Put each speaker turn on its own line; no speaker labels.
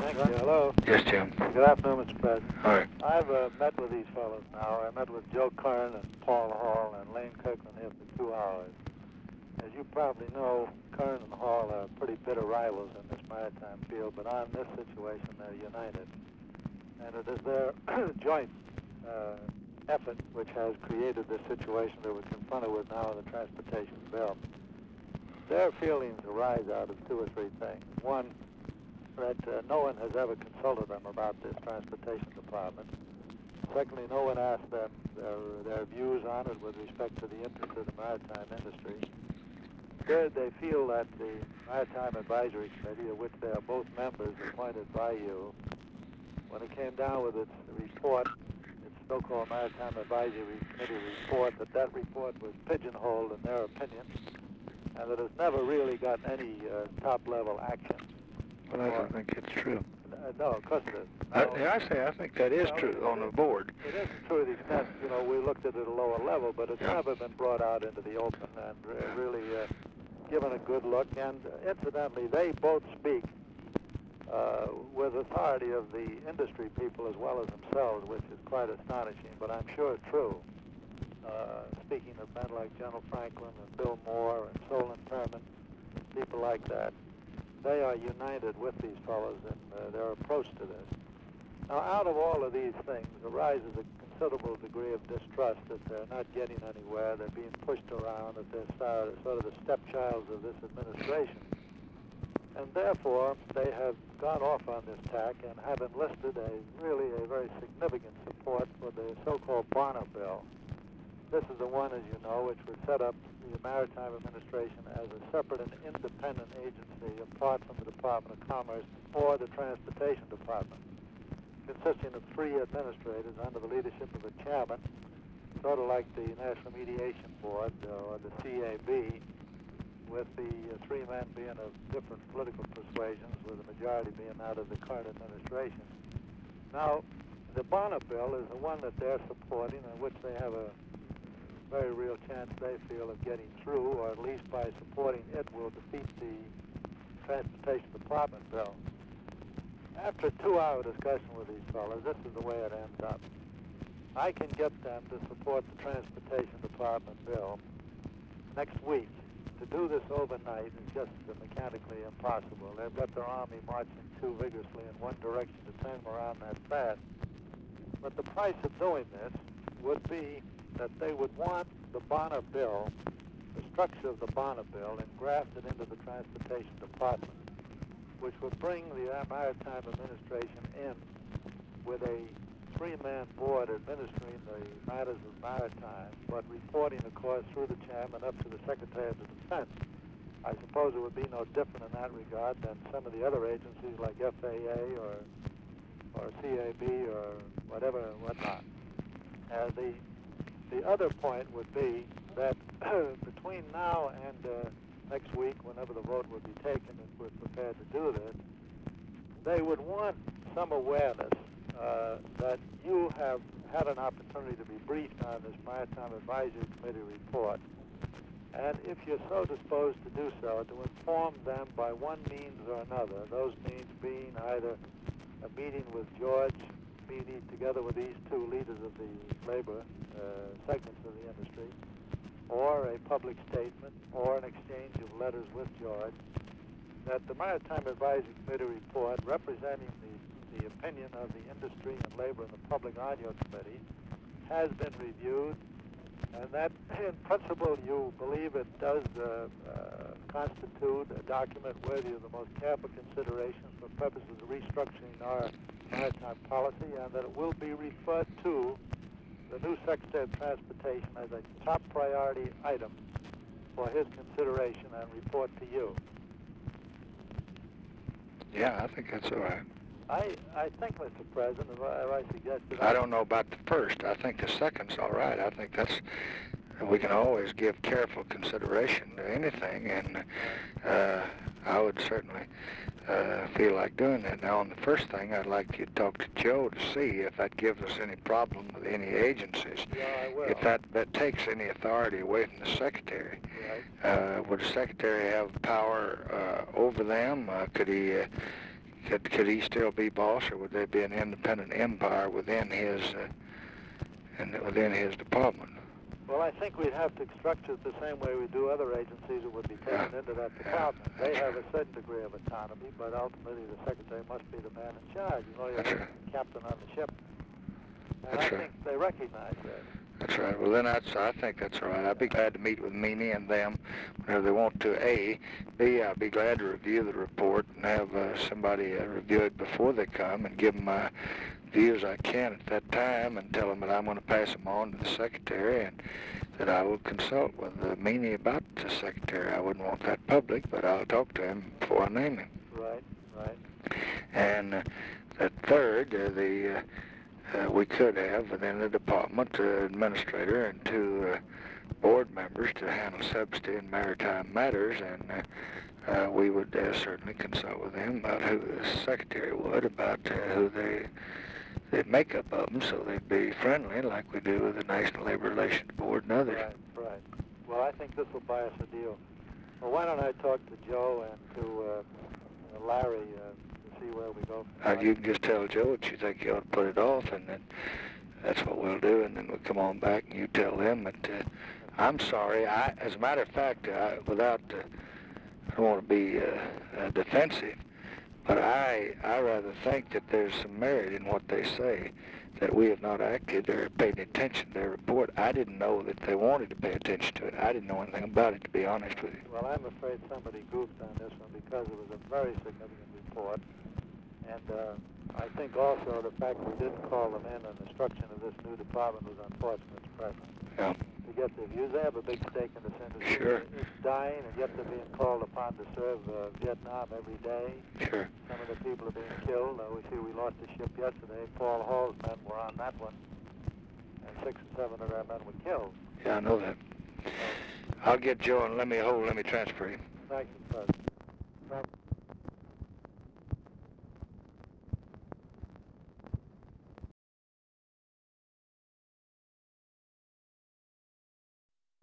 Thank you. Hello.
Yes, Jim.
Good afternoon, Mr. President.
All right.
I've met with these fellows now. I met with Joe Kern and Paul Hall and Lane Kirkland here for 2 hours. As you probably know, Kern and Hall are pretty bitter rivals in this maritime field, but on this situation, they're united. And it is their joint effort which has created this situation that we're confronted with now in the transportation bill. Their feelings arise out of 2 or 3 things. One, that no one has ever consulted them about this transportation department. Secondly, no one asked them their views on it with respect to the interest of the maritime industry. Third, they feel that the Maritime Advisory Committee, of which they are both members appointed by you, when it came down with its report, its so-called Maritime Advisory Committee report, that report was pigeonholed in their opinion, and that it's never really gotten any top-level action.
Well, I don't think it's true.
No, of course it is.
I think that is true on the board.
It isn't true to the extent, we looked at it at a lower level, but it's never been brought out into the open and really given a good look. And incidentally, they both speak with authority of the industry people as well as themselves, which is quite astonishing, but I'm sure true. Speaking of men like General Franklin and Bill Moore and Solon Perman, people like that, they are united with these fellows in their approach to this. Now, out of all of these things arises a considerable degree of distrust that they're not getting anywhere, they're being pushed around, that they're sort of the stepchilds of this administration. And therefore, they have gone off on this tack and have enlisted really a very significant support for the so-called Bonner Bill. This is the one, as you know, which would set up the Maritime Administration as a separate and independent agency apart from the Department of Commerce or the Transportation Department, consisting of 3 administrators under the leadership of a chairman, sort of like the National Mediation Board or the CAB, with the 3 men being of different political persuasions, with the majority being out of the current administration. Now, the Bonner Bill is the one that they're supporting, and which they have a very real chance, they feel, of getting through, or at least by supporting it will defeat the Transportation Department bill. After a 2-hour discussion with these fellows, this is the way it ends up. I can get them to support the Transportation Department bill next week. To do this overnight is just mechanically impossible. They've got their army marching too vigorously in one direction to turn them around that fast. But the price of doing this would be that they would want the Bonner Bill, the structure of the Bonner Bill, engrafted into the Transportation Department, which would bring the Maritime Administration in with a 3-man board administering the matters of maritime, but reporting, of course, through the chairman up to the Secretary of the Defense. I suppose it would be no different in that regard than some of the other agencies like FAA or CAB or whatnot. The other point would be that between now and next week, whenever the vote would be taken, if we're prepared to do this, they would want some awareness that you have had an opportunity to be briefed on this Maritime Advisory Committee report. And if you're so disposed to do so, to inform them by one means or another, those means being either a meeting with George, meeting together with these 2 leaders of the labor segments of the industry, or a public statement, or an exchange of letters with George, that the Maritime Advisory Committee report, representing the opinion of the industry and labor and the public on your committee, has been reviewed, and that in principle you believe it does constitute a document worthy of the most careful consideration for purposes of restructuring our maritime policy, and that it will be referred to the new Secretary of Transportation as a top priority item for his consideration and report to you.
Yeah, I think that's all right.
I think, Mr. President, if I suggested...
I don't know about the first. I think the second's all right. I think we can always give careful consideration to anything, and I would certainly feel like doing that. Now, on the first thing, I'd like you to talk to Joe to see if that gives us any problem with any agencies.
Yeah, I will.
If that takes any authority away from the Secretary. Right. Would the Secretary have power over them? Could he Could he still be boss, or would there be an independent empire within his department?
Well, I think we'd have to structure it the same way we do other agencies that would be taken into that department. They have a certain degree of autonomy, but ultimately the secretary must be the man in charge. You know, you're the captain on the ship. And I think they recognize that.
That's right. Well, then I think that's all right. I'd be glad to meet with Meany and them whenever they want to. A. B. I'd be glad to review the report and have somebody review it before they come and give them my views I can at that time, and tell them that I'm going to pass them on to the secretary, and that I will consult with Meany about the secretary. I wouldn't want that public, but I'll talk to him before I name him.
Right, right.
And the third, we could have within the department administrator and 2 board members to handle subsea and maritime matters, and we would certainly consult with them about who the secretary would, about who the makeup of them, so they'd be friendly like we do with the National Labor Relations Board and others.
Right, right. Well, I think this will buy us a deal. Well, why don't I talk to Joe and to Larry to see where we go from there.
You can just tell Joe that you think you ought to put it off, and then that's what we'll do, and then we'll come on back and you tell them that I'm sorry. As a matter of fact, I don't want to be defensive, but I rather think that there's some merit in what they say, that we have not acted or paid attention to their report. I didn't know that they wanted to pay attention to it. I didn't know anything about it, to be honest with you.
Well, I'm afraid somebody goofed on this one because it was a very significant report. And I think also the fact we didn't call them in on the structure of this new department was unfortunate, Mr. President.
Yeah.
To get their views, they have a big stake in this industry.
Sure.
It's dying, and yet they're being called upon to serve Vietnam every day.
Sure.
Some of the people are being killed. We lost a ship yesterday. Paul Hall's men were on that one, and 6 and 7 of their men were killed.
Yeah, I know that. I'll get Joe and let me transfer him.
Thank you, President.